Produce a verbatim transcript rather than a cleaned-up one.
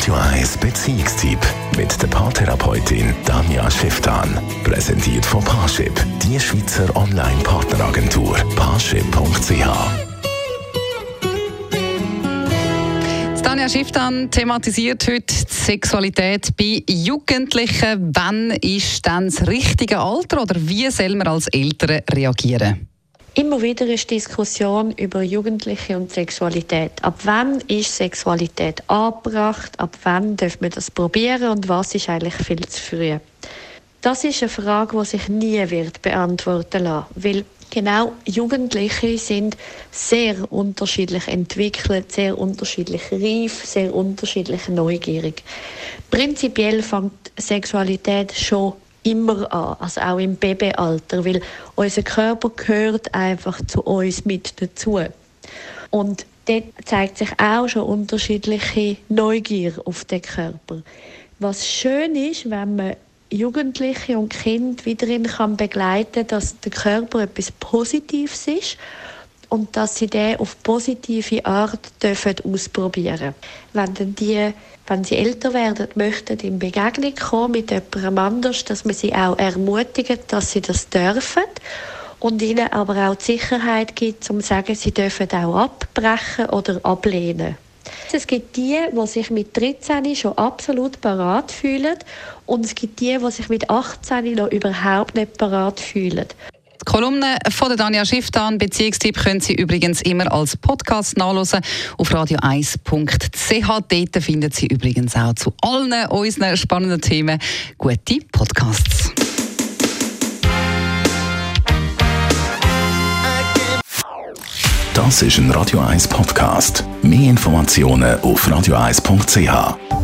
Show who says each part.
Speaker 1: Radio eins Beziehungstyp mit der Paartherapeutin Danja Schifftan. Präsentiert von Parship, die Schweizer Online-Partneragentur. Parship punkt c h.
Speaker 2: Danja Schifftan thematisiert heute die Sexualität bei Jugendlichen. Wann ist dann das richtige Alter oder wie soll man als Eltern reagieren?
Speaker 3: Immer wieder ist Diskussion über Jugendliche und Sexualität. Ab wann ist Sexualität angebracht? Ab wann darf man das probieren? Und was ist eigentlich viel zu früh? Das ist eine Frage, die sich nie wird beantworten lassen, weil genau Jugendliche sind sehr unterschiedlich entwickelt, sehr unterschiedlich reif, sehr unterschiedlich neugierig. Prinzipiell fängt Sexualität schon immer an, also auch im Babyalter, weil unser Körper gehört einfach zu uns mit dazu. Und dort zeigt sich auch schon unterschiedliche Neugier auf den Körper. Was schön ist, wenn man Jugendliche und Kinder wiederin kann begleiten, dass der Körper etwas Positives ist und dass sie den auf positive Art dürfen ausprobieren. Wenn dann die, wenn sie älter werden, möchten in Begegnung kommen mit jemandem anders, dass man sie auch ermutigt, dass sie das dürfen und ihnen aber auch die Sicherheit gibt, um zu sagen, sie dürfen auch abbrechen oder ablehnen. Es gibt die, die sich mit dreizehn schon absolut parat fühlen und es gibt die, die sich mit achtzehn noch überhaupt nicht parat fühlen.
Speaker 2: Die Kolumne von der Danja Schifftan, Beziehungstyp, können Sie übrigens immer als Podcast nachhören auf radio eins punkt c h. Dort finden Sie übrigens auch zu allen unseren spannenden Themen gute Podcasts.
Speaker 1: Das ist ein Radio eins Podcast. Mehr Informationen auf radio eins punkt c h.